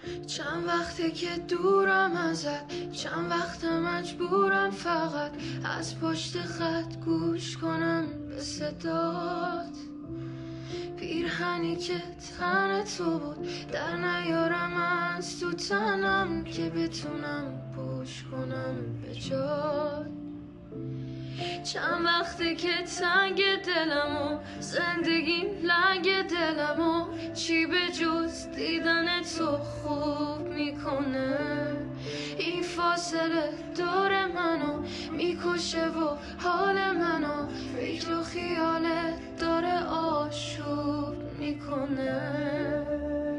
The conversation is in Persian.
چند وقته که دورم ازت، چند وقت مجبورم فقط از پشت خط گوش کنم به صدات. پیرهنی که تن تو بود در نیارم از تو تنم که بتونم پوش کنم به جات. چند وقته که تنگ دلم و زندگیم لنگ دلم و چی به جز دیدن تو خوب میکنه. این فاصله دور منو میکشه و حال منو فکر و خیالت داره آشوب میکنه.